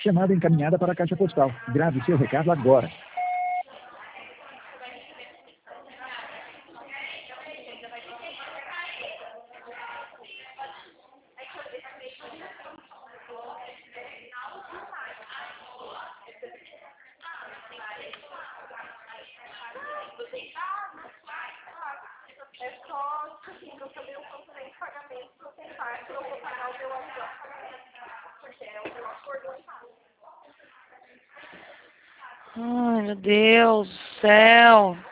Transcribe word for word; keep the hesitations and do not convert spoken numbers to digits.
Chamada encaminhada para a caixa postal. Grave seu recado agora. É só, assim, eu saber o quanto vem de pagamento que eu tentar, que eu vou pagar o meu aluguel. Porque é o meu acordo orçado. Ai, meu Deus do céu.